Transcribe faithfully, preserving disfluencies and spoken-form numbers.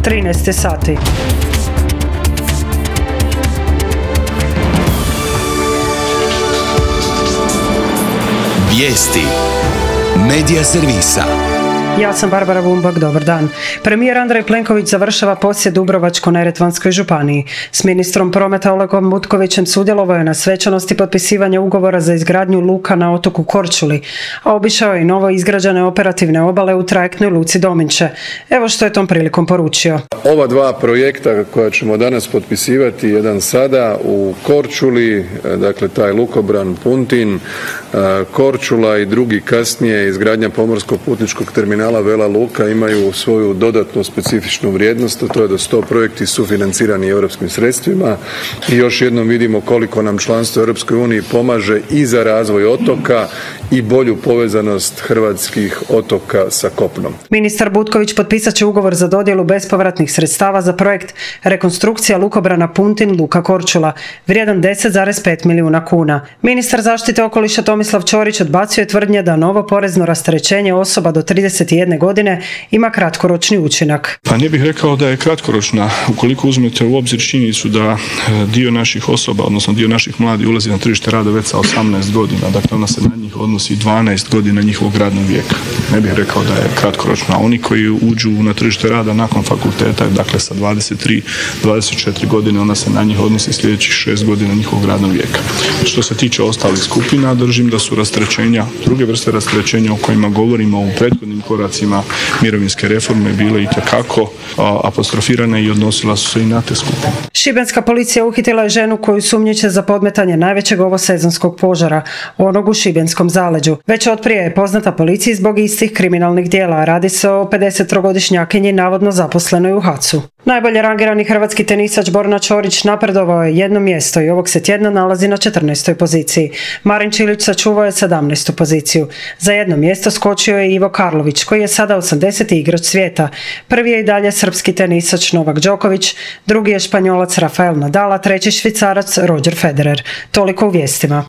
trinaest sati. Vijesti Medija servisa. Ja sam Barbara Bumbak, dobar dan. Premijer Andrej Plenković završava posjet Dubrovačko-neretvanskoj županiji. S ministrom prometa Olegom Butkovićem sudjelovao je na svečanosti potpisivanja ugovora za izgradnju luka na otoku Korčuli, a obišao je i novo izgrađene operativne obale u trajektnoj luci Dominče. Evo što je tom prilikom poručio. Ova dva projekta koja ćemo danas potpisivati, jedan sada u Korčuli, dakle taj lukobran Puntin, Korčula i drugi kasnije izgradnja pomorskog putničkog terminala Vela Luka imaju svoju dodatnu specifičnu vrijednost, a to je da su to projekti sufinancirani europskim sredstvima i još jednom vidimo koliko nam članstvo u Europskoj uniji pomaže i za razvoj otoka i bolju povezanost hrvatskih otoka sa kopnom. Ministar Butković potpisat će ugovor za dodjelu bespovratnih sredstava za projekt rekonstrukcija lukobrana Puntin Luka Korčula, vrijedan deset zarez pet milijuna kuna. Ministar zaštite okoliša Tomislav Ćorić odbacuje tvrdnje da novo porezno rasterećenje osoba do trideset jedne godine ima kratkoročni učinak. Pa ne bih rekao da je kratkoročna, ukoliko uzmete u obzir činjenicu da dio naših osoba, odnosno dio naših mladih ulazi na tržište rada već sa osamnaest godina, dakle ona se na njih odnosi dvanaest godina njihovog radnog vijeka. Ne bih rekao da je kratkoročna. Oni koji uđu na tržište rada nakon fakulteta, dakle sa dvadeset tri dvadeset četiri godine, ona se na njih odnosi sljedećih šest godina njihovog radnog vijeka. Što se tiče ostalih skupina, držim da su rasterećenja, druge vrste rasterećenja o kojima govorimo u prethodnim koracima mirovinske reforme bile itekako apostrofirane i odnosila su se i na te skupine. Šibenska policija uhitila je ženu koju sumnjiče za podmetanje najvećeg ovosezonskog požara, onog u šibenskom zaleđu. Već otprije je poznata policiji zbog istih kriminalnih djela. Radi se o pedesettrogodišnjakinji navodno zaposlenoj u HAC-u. Najbolje rangirani hrvatski tenisač Borna Ćorić napredovao je jedno mjesto i ovog se tjedna nalazi na četrnaestoj poziciji. Marin Čilić sačuvao je sedamnaestu poziciju. Za jedno mjesto skočio je Ivo Karlović, koji je sada osamdeseti igrač svijeta. Prvi je i dalje srpski tenisač Novak Đoković, drugi je Španjolac Rafael Nadal, a treći Švicarac Roger Federer. Toliko u vijestima.